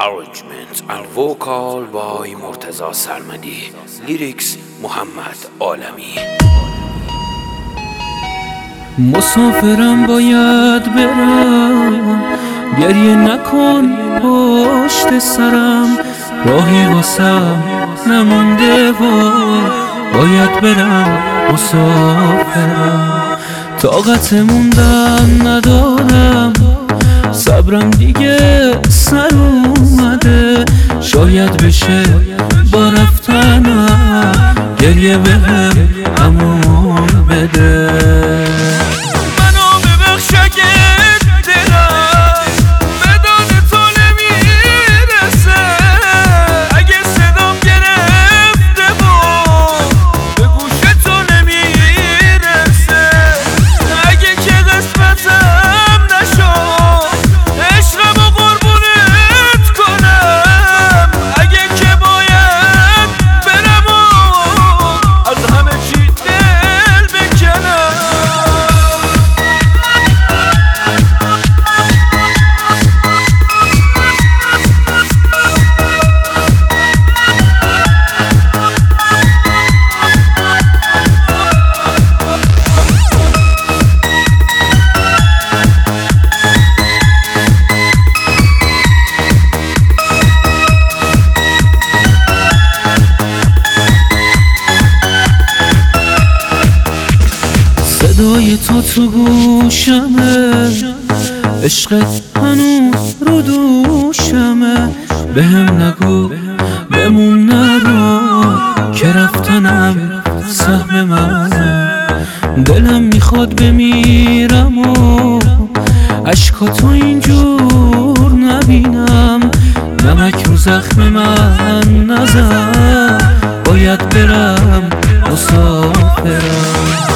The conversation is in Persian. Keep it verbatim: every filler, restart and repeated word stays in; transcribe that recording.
Arrangement and vocal by مرتضی سرمدی. لیریکس محمد عالمی. مسافرم باید برم، گریه نکن پشت سرم، راهی واسم نمونده و باید برم. مسافرم طاقت موندن ندارم، صبرم دیگه سر اومده، شاید بشه با رفتنم گریه بهم امون بده. منو ببخش اگه دلم به داد تو نمیرسه، اگه صدام گرفته بود به گوش تو نمیرسه، اگه که قسمتم نشد عشقمو قربونت کنم، اگه که باید برم و از همه چی دل بکنم. صدای تو تو گوشمه، عشقت هنوز رو دوشمه، بهم نگو بمون نرو که رفتنم سهم منه، دلم میخواد بمیرم و عشقاتو اینجور نبینم، نمک رو زخم من نزن باید برم. مسافرم